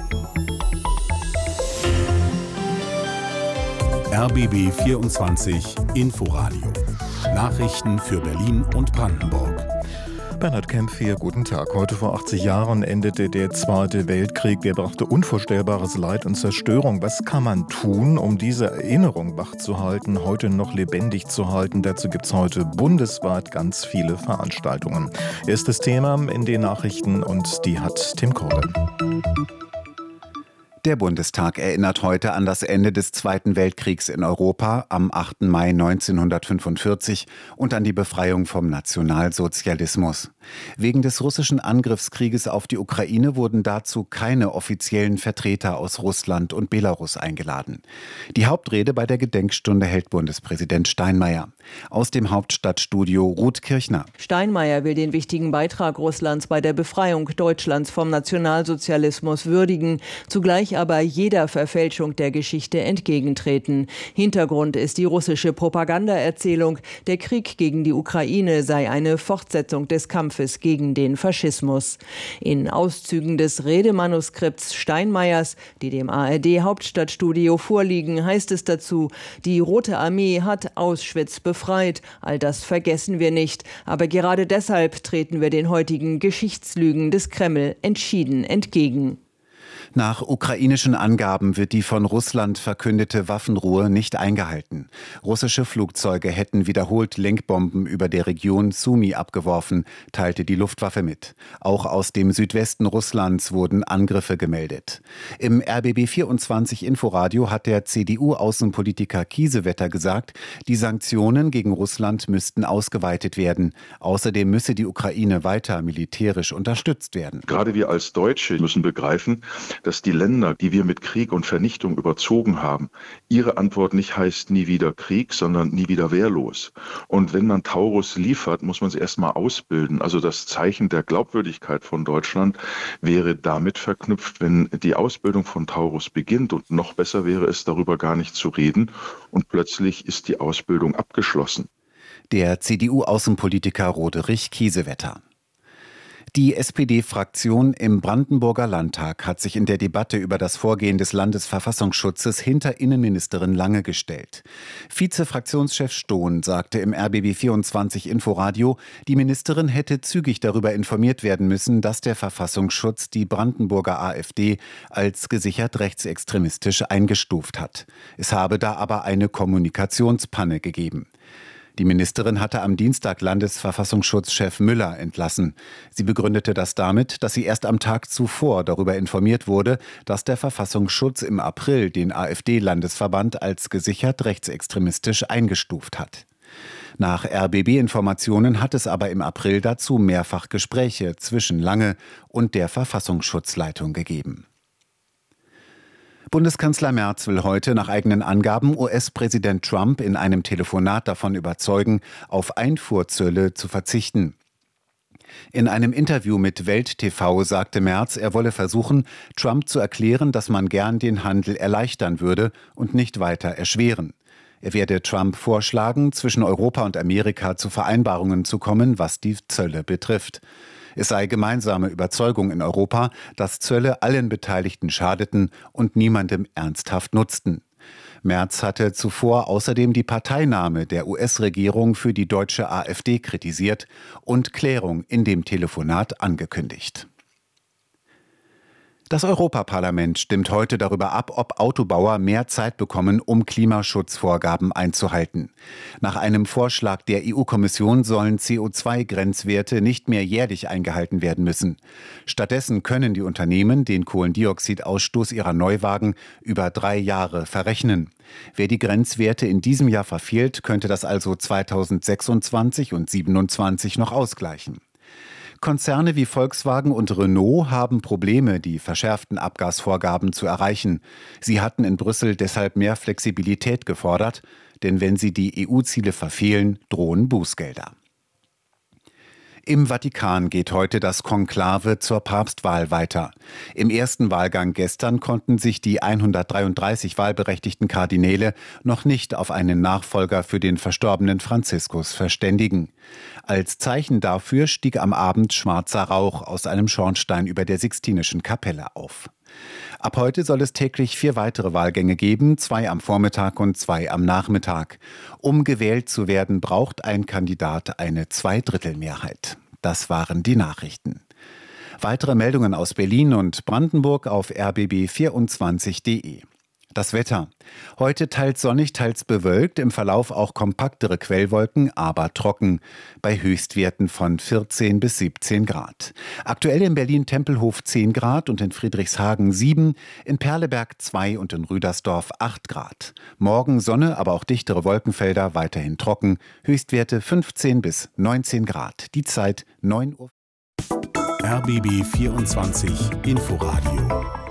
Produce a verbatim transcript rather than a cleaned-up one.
R B B vierundzwanzig Inforadio. Nachrichten für Berlin und Brandenburg. Bernhard Kempf hier, guten Tag. Heute vor achtzig Jahren endete der Zweite Weltkrieg. Der brachte unvorstellbares Leid und Zerstörung. Was kann man tun, um diese Erinnerung wachzuhalten, heute noch lebendig zu halten? Dazu gibt es heute bundesweit ganz viele Veranstaltungen. Erstes Thema in den Nachrichten und die hat Tim Kohle. Der Bundestag erinnert heute an das Ende des Zweiten Weltkriegs in Europa am achten Mai neunzehnhundertfünfundvierzig und an die Befreiung vom Nationalsozialismus. Wegen des russischen Angriffskrieges auf die Ukraine wurden dazu keine offiziellen Vertreter aus Russland und Belarus eingeladen. Die Hauptrede bei der Gedenkstunde hält Bundespräsident Steinmeier. Aus dem Hauptstadtstudio Ruth Kirchner. Steinmeier will den wichtigen Beitrag Russlands bei der Befreiung Deutschlands vom Nationalsozialismus würdigen, zugleich aber jeder Verfälschung der Geschichte entgegentreten. Hintergrund ist die russische Propagandaerzählung, der Krieg gegen die Ukraine sei eine Fortsetzung des Kampfes gegen den Faschismus. In Auszügen des Redemanuskripts Steinmeiers, die dem A R D-Hauptstadtstudio vorliegen, heißt es dazu: Die Rote Armee hat Auschwitz befreit. All das vergessen wir nicht. Aber gerade deshalb treten wir den heutigen Geschichtslügen des Kreml entschieden entgegen. Nach ukrainischen Angaben wird die von Russland verkündete Waffenruhe nicht eingehalten. Russische Flugzeuge hätten wiederholt Lenkbomben über der Region Sumy abgeworfen, teilte die Luftwaffe mit. Auch aus dem Südwesten Russlands wurden Angriffe gemeldet. Im R B B vierundzwanzig Inforadio hat der C D U-Außenpolitiker Kiesewetter gesagt, die Sanktionen gegen Russland müssten ausgeweitet werden. Außerdem müsse die Ukraine weiter militärisch unterstützt werden. Gerade wir als Deutsche müssen begreifen, dass die Länder, die wir mit Krieg und Vernichtung überzogen haben, ihre Antwort nicht heißt nie wieder Krieg, sondern nie wieder wehrlos. Und wenn man Taurus liefert, muss man es erstmal ausbilden. Also das Zeichen der Glaubwürdigkeit von Deutschland wäre damit verknüpft, wenn die Ausbildung von Taurus beginnt. Und noch besser wäre es, darüber gar nicht zu reden. Und plötzlich ist die Ausbildung abgeschlossen. Der C D U-Außenpolitiker Roderich Kiesewetter. Die S P D-Fraktion im Brandenburger Landtag hat sich in der Debatte über das Vorgehen des Landesverfassungsschutzes hinter Innenministerin Lange gestellt. Vize-Fraktionschef Stohn sagte im R B B vierundzwanzig Inforadio, die Ministerin hätte zügig darüber informiert werden müssen, dass der Verfassungsschutz die Brandenburger AfD als gesichert rechtsextremistisch eingestuft hat. Es habe da aber eine Kommunikationspanne gegeben. Die Ministerin hatte am Dienstag Landesverfassungsschutzchef Müller entlassen. Sie begründete das damit, dass sie erst am Tag zuvor darüber informiert wurde, dass der Verfassungsschutz im April den AfD-Landesverband als gesichert rechtsextremistisch eingestuft hat. Nach R B B-Informationen hat es aber im April dazu mehrfach Gespräche zwischen Lange und der Verfassungsschutzleitung gegeben. Bundeskanzler Merz will heute nach eigenen Angaben U S-Präsident Trump in einem Telefonat davon überzeugen, auf Einfuhrzölle zu verzichten. In einem Interview mit Welt T V sagte Merz, er wolle versuchen, Trump zu erklären, dass man gern den Handel erleichtern würde und nicht weiter erschweren. Er werde Trump vorschlagen, zwischen Europa und Amerika zu Vereinbarungen zu kommen, was die Zölle betrifft. Es sei gemeinsame Überzeugung in Europa, dass Zölle allen Beteiligten schadeten und niemandem ernsthaft nutzten. Merz hatte zuvor außerdem die Parteinahme der U S-Regierung für die deutsche AfD kritisiert und Klärung in dem Telefonat angekündigt. Das Europaparlament stimmt heute darüber ab, ob Autobauer mehr Zeit bekommen, um Klimaschutzvorgaben einzuhalten. Nach einem Vorschlag der E U-Kommission sollen C O zwei Grenzwerte nicht mehr jährlich eingehalten werden müssen. Stattdessen können die Unternehmen den Kohlendioxidausstoß ihrer Neuwagen über drei Jahre verrechnen. Wer die Grenzwerte in diesem Jahr verfehlt, könnte das also zweitausendsechsundzwanzig und zweitausendsiebenundzwanzig noch ausgleichen. Konzerne wie Volkswagen und Renault haben Probleme, die verschärften Abgasvorgaben zu erreichen. Sie hatten in Brüssel deshalb mehr Flexibilität gefordert, denn wenn sie die E U-Ziele verfehlen, drohen Bußgelder. Im Vatikan geht heute das Konklave zur Papstwahl weiter. Im ersten Wahlgang gestern konnten sich die hundertdreiunddreißig wahlberechtigten Kardinäle noch nicht auf einen Nachfolger für den verstorbenen Franziskus verständigen. Als Zeichen dafür stieg am Abend schwarzer Rauch aus einem Schornstein über der Sixtinischen Kapelle auf. Ab heute soll es täglich vier weitere Wahlgänge geben, zwei am Vormittag und zwei am Nachmittag. Um gewählt zu werden, braucht ein Kandidat eine Zweidrittelmehrheit. Das waren die Nachrichten. Weitere Meldungen aus Berlin und Brandenburg auf r b b vierundzwanzig punkt de. Das Wetter. Heute teils sonnig, teils bewölkt, im Verlauf auch kompaktere Quellwolken, aber trocken, bei Höchstwerten von vierzehn bis siebzehn Grad. Aktuell in Berlin-Tempelhof zehn Grad und in Friedrichshagen sieben, in Perleberg zwei und in Rüdersdorf acht Grad. Morgen Sonne, aber auch dichtere Wolkenfelder, weiterhin trocken, Höchstwerte fünfzehn bis neunzehn Grad. Die Zeit neun Uhr. R B B vierundzwanzig Inforadio